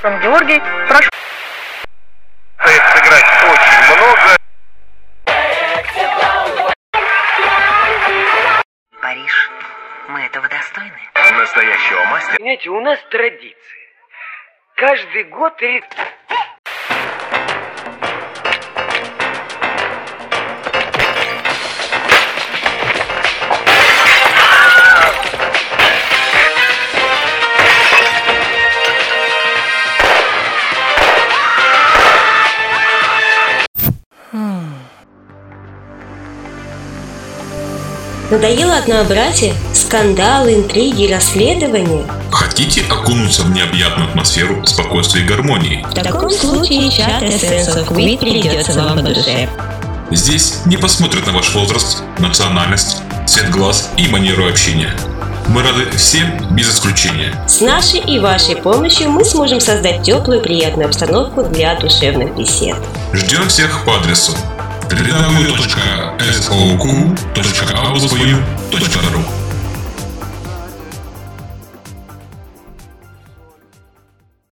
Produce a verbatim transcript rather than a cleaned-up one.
Георгий, прошу. Сыграть очень много. Париж, мы этого достойны. Настоящего мастера. Знаете, у нас традиция. Каждый год... Надоело однообразие, скандалы, интриги, расследования? Хотите окунуться в необъятную атмосферу спокойствия и гармонии? В таком случае чат Essence of We придется вам по душе. Здесь не посмотрят на ваш возраст, национальность, цвет глаз и манеру общения. Мы рады всем без исключения. С нашей и вашей помощью мы сможем создать теплую и приятную обстановку для душевных бесед. Ждем всех по адресу дабл ю дабл ю дабл ю точка эс о ку точка аудио точка ру.